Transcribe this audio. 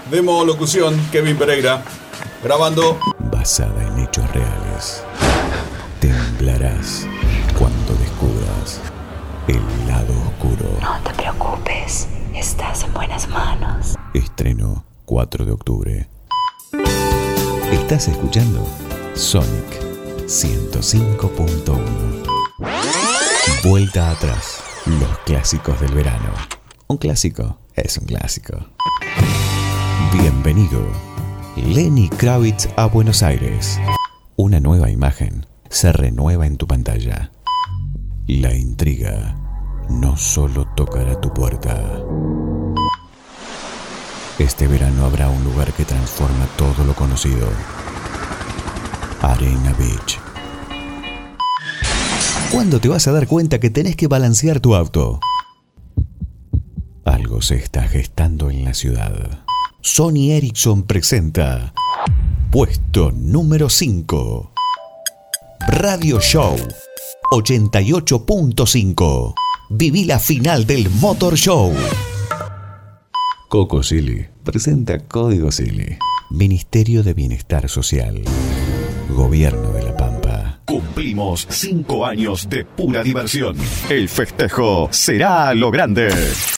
Demo locución, Kevin Pereira. Grabando. Basada en hechos reales. Temblarás cuando descubras el lado oscuro. No te preocupes, estás en buenas manos. Estreno 4 de octubre. Estás escuchando Sonic 105.1. Vuelta atrás. Los clásicos del verano. Un clásico es un clásico. Bienvenido, Lenny Kravitz a Buenos Aires. Una nueva imagen se renueva en tu pantalla. La intriga no solo tocará tu puerta. Este verano habrá un lugar que transforma todo lo conocido. Arena Beach. ¿Cuándo te vas a dar cuenta que tenés que balancear tu auto? Algo se está gestando en la ciudad. Sony Ericsson presenta puesto número 5. Radio Show 88.5. Viví la final del Motor Show. Coco Silly presenta Código Silly. Ministerio de Bienestar Social. Gobierno de La Pampa. Cumplimos 5 años de pura diversión. El festejo será a lo grande.